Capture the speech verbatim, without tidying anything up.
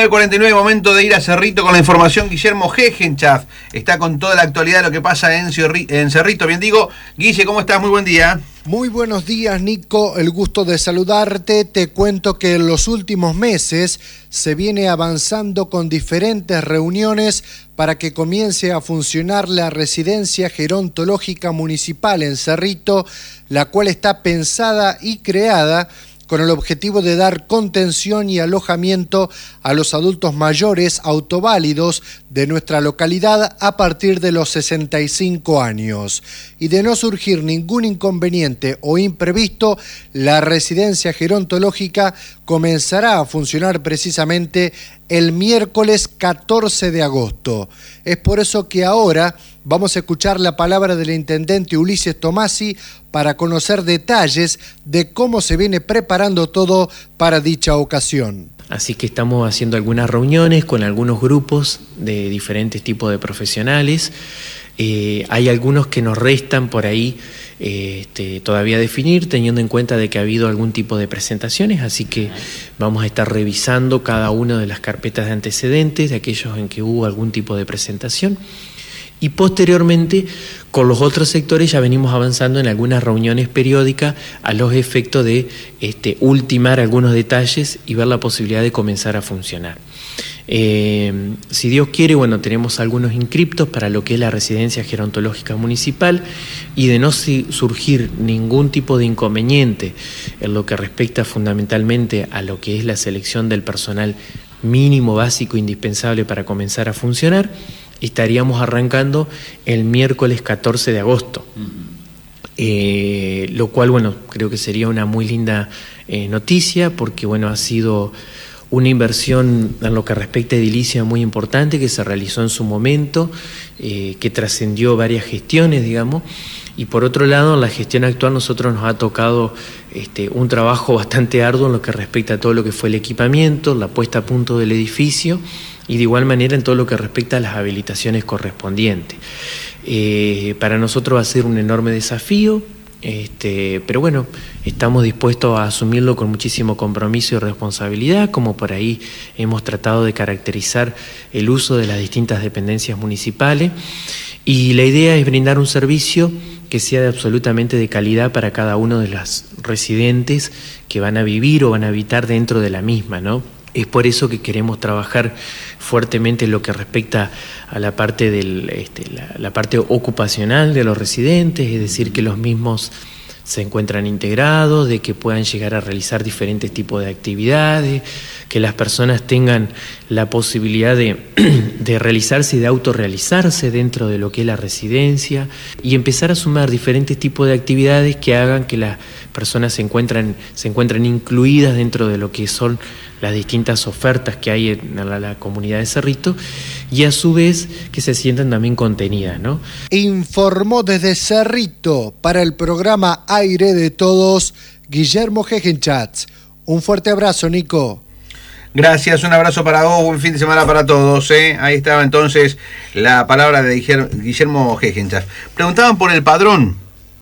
nueve cuarenta y nueve, momento de ir a Cerrito con la información. Guillermo Gegenchaff está con toda la actualidad de lo que pasa en, Cerri- en Cerrito. Bien digo, Guille, ¿cómo estás? Muy buen día. Muy buenos días, Nico. El gusto de saludarte. Te cuento que en los últimos meses se viene avanzando con diferentes reuniones para que comience a funcionar la residencia gerontológica municipal en Cerrito, la cual está pensada y creada con el objetivo de dar contención y alojamiento a los adultos mayores autoválidos de nuestra localidad a partir de los sesenta y cinco años. Y de no surgir ningún inconveniente o imprevisto, la residencia gerontológica comenzará a funcionar precisamente el miércoles catorce de agosto. Es por eso que ahora vamos a escuchar la palabra del intendente Ulises Tomasi para conocer detalles de cómo se viene preparando todo para dicha ocasión. Así que estamos haciendo algunas reuniones con algunos grupos de diferentes tipos de profesionales. Eh, hay algunos que nos restan por ahí eh, este, todavía definir, teniendo en cuenta de que ha habido algún tipo de presentaciones, así que vamos a estar revisando cada una de las carpetas de antecedentes, de aquellos en que hubo algún tipo de presentación. Y posteriormente, con los otros sectores ya venimos avanzando en algunas reuniones periódicas a los efectos de este, ultimar algunos detalles y ver la posibilidad de comenzar a funcionar. Eh, si Dios quiere, bueno, tenemos algunos inscriptos para lo que es la residencia gerontológica municipal, y de no surgir ningún tipo de inconveniente en lo que respecta fundamentalmente a lo que es la selección del personal mínimo, básico, indispensable para comenzar a funcionar, estaríamos arrancando el miércoles catorce de agosto. Uh-huh. eh, lo cual, bueno, creo que sería una muy linda eh, noticia, porque, bueno, ha sido una inversión en lo que respecta a edilicia muy importante que se realizó en su momento, eh, que trascendió varias gestiones, digamos, y por otro lado, en la gestión actual nosotros nos ha tocado este, un trabajo bastante arduo en lo que respecta a todo lo que fue el equipamiento, la puesta a punto del edificio, y de igual manera en todo lo que respecta a las habilitaciones correspondientes. Eh, para nosotros va a ser un enorme desafío, este, pero bueno, estamos dispuestos a asumirlo con muchísimo compromiso y responsabilidad, como por ahí hemos tratado de caracterizar el uso de las distintas dependencias municipales, y la idea es brindar un servicio que sea de absolutamente de calidad para cada uno de los residentes que van a vivir o van a habitar dentro de la misma, ¿no? Es por eso que queremos trabajar fuertemente en lo que respecta a la parte del, este, la, la parte ocupacional de los residentes, es decir, que los mismos se encuentran integrados, de que puedan llegar a realizar diferentes tipos de actividades, que las personas tengan la posibilidad de, de realizarse y de autorrealizarse dentro de lo que es la residencia, y empezar a sumar diferentes tipos de actividades que hagan que las personas se encuentran, se encuentren incluidas dentro de lo que son las distintas ofertas que hay en la, la comunidad de Cerrito, y a su vez que se sientan también contenidas, ¿no? Informó desde Cerrito para el programa Aire de Todos, Guillermo Gegenchaff. Un fuerte abrazo, Nico. Gracias, un abrazo para vos, buen fin de semana para todos, ¿eh? Ahí estaba entonces la palabra de Guillermo Gegenchaff. Preguntaban por el padrón.